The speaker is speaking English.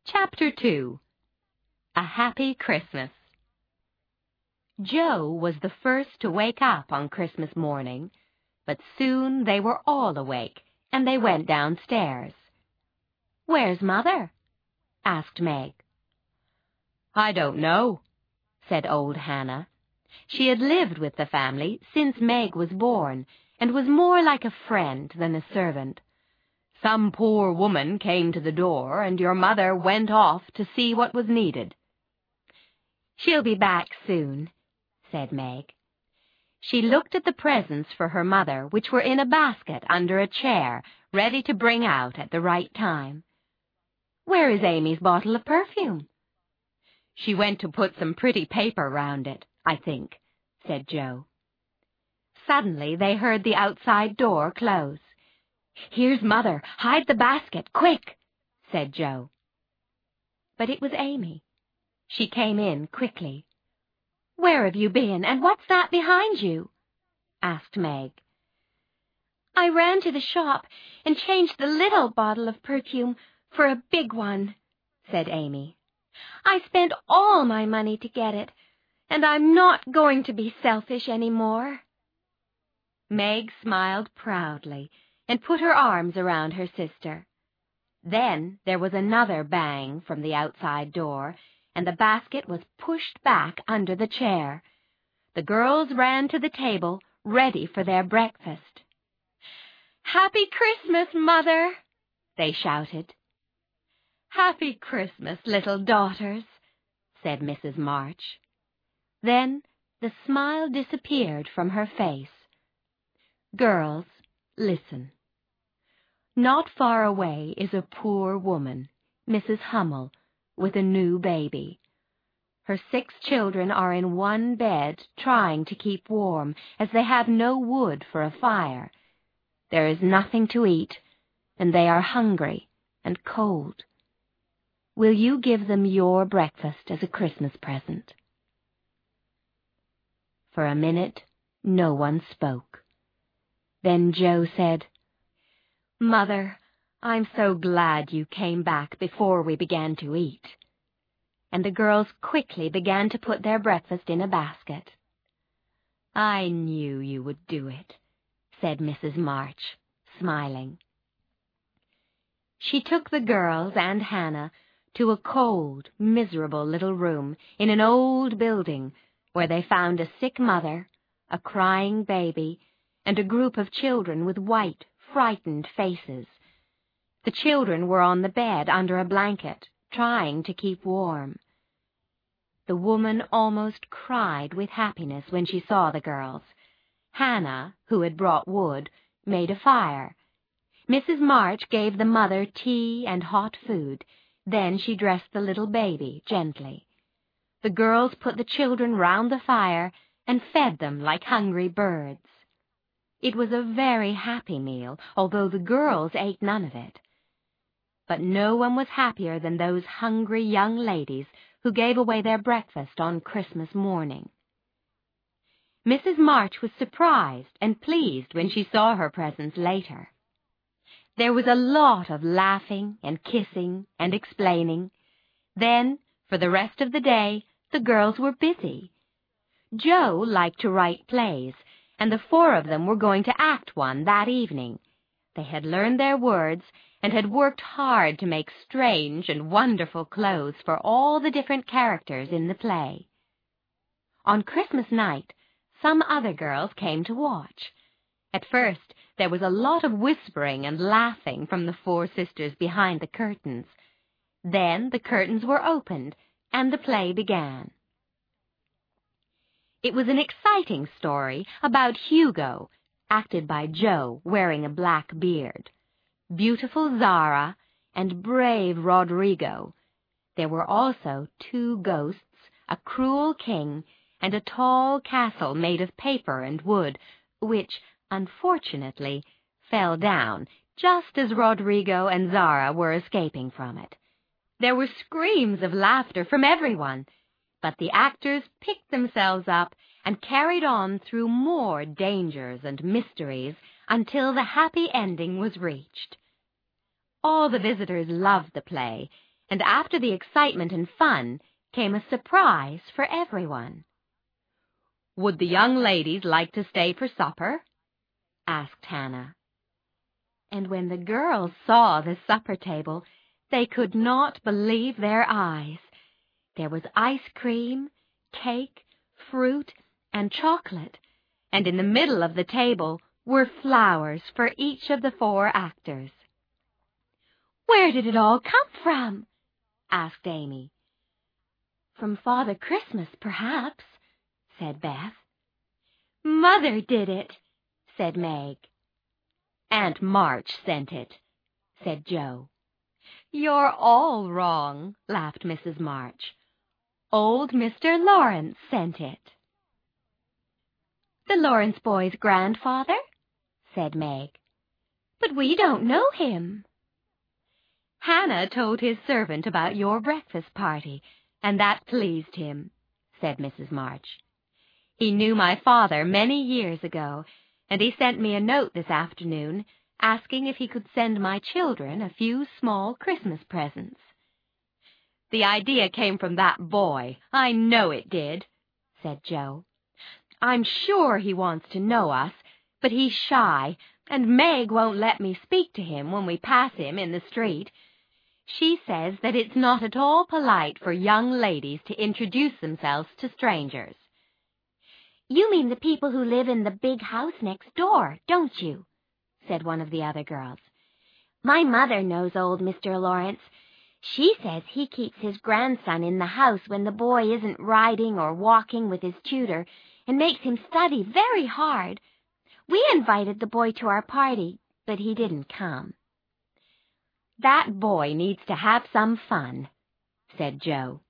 Chapter 2. A Happy Christmas. Joe was the first to wake up on Christmas morning, but soon they were all awake, and they went downstairs. "Where's Mother?" asked Meg. "I don't know," said old Hannah. She had lived with the family since Meg was born, and was more like a friend than a servant. "Some poor woman came to the door, and your mother went off to see what was needed." "She'll be back soon," said Meg. She looked at the presents for her mother, which were in a basket under a chair, ready to bring out at the right time. "Where is Amy's bottle of perfume?" "She went to put some pretty paper round it, I think," said Joe. Suddenly they heard the outside door close. "Here's Mother. Hide the basket, quick," said Joe. But it was Amy. She came in quickly. "Where have you been, and what's that behind you?" asked Meg. "I ran to the shop and changed the little bottle of perfume for a big one," said Amy. "I spent all my money to get it, and I'm not going to be selfish any more." Meg smiled proudly and put her arms around her sister. Then there was another bang from the outside door, and the basket was pushed back under the chair. The girls ran to the table, ready for their breakfast. "Happy Christmas, Mother!" they shouted. "Happy Christmas, little daughters," said Mrs. March. Then the smile disappeared from her face. "Girls, listen. Not far away is a poor woman, Mrs. Hummel, with a new baby. Her 6 children are in one bed trying to keep warm, as they have no wood for a fire. There is nothing to eat, and they are hungry and cold. Will you give them your breakfast as a Christmas present?" For a minute, no one spoke. Then Joe said, "Mother, I'm so glad you came back before we began to eat." And the girls quickly began to put their breakfast in a basket. "I knew you would do it," said Mrs. March, smiling. She took the girls and Hannah to a cold, miserable little room in an old building, where they found a sick mother, a crying baby, and a group of children with white, frightened faces. The children were on the bed under a blanket, trying to keep warm. The woman almost cried with happiness when she saw the girls. Hannah, who had brought wood, made a fire. Mrs. March gave the mother tea and hot food. Then she dressed the little baby gently. The girls put the children round the fire and fed them like hungry birds. It was a very happy meal, although the girls ate none of it. But no one was happier than those hungry young ladies who gave away their breakfast on Christmas morning. Mrs. March was surprised and pleased when she saw her presents later. There was a lot of laughing and kissing and explaining. Then, for the rest of the day, the girls were busy. Joe liked to write plays, and the 4 of them were going to act one that evening. They had learned their words and had worked hard to make strange and wonderful clothes for all the different characters in the play. On Christmas night, some other girls came to watch. At first, there was a lot of whispering and laughing from the 4 sisters behind the curtains. Then the curtains were opened, and the play began. It was an exciting story about Hugo, acted by Joe, wearing a black beard, beautiful Zara, and brave Rodrigo. There were also 2 ghosts, a cruel king, and a tall castle made of paper and wood, which, unfortunately, fell down just as Rodrigo and Zara were escaping from it. There were screams of laughter from everyone, but the actors picked themselves up and carried on through more dangers and mysteries until the happy ending was reached. All the visitors loved the play, and after the excitement and fun came a surprise for everyone. "Would the young ladies like to stay for supper?" asked Hannah. And when the girls saw the supper table, they could not believe their eyes. There was ice cream, cake, fruit, and chocolate, and in the middle of the table were flowers for each of the 4 actors. "Where did it all come from?" asked Amy. "From Father Christmas, perhaps," said Beth. "Mother did it," said Meg. "Aunt March sent it," said Joe. "You're all wrong," laughed Mrs. March. "Old Mr. Lawrence sent it." "The Lawrence boys' grandfather?" said Meg. "But we don't know him." "Hannah told his servant about your breakfast party, and that pleased him," said Mrs. March. "He knew my father many years ago, and he sent me a note this afternoon asking if he could send my children a few small Christmas presents." "The idea came from that boy. I know it did," said Joe. "I'm sure he wants to know us, but he's shy, and Meg won't let me speak to him when we pass him in the street. She says that it's not at all polite for young ladies to introduce themselves to strangers." "You mean the people who live in the big house next door, don't you?" said one of the other girls. "My mother knows old Mr. Lawrence. She says he keeps his grandson in the house when the boy isn't riding or walking with his tutor, and makes him study very hard. We invited the boy to our party, but he didn't come." "That boy needs to have some fun," said Joe.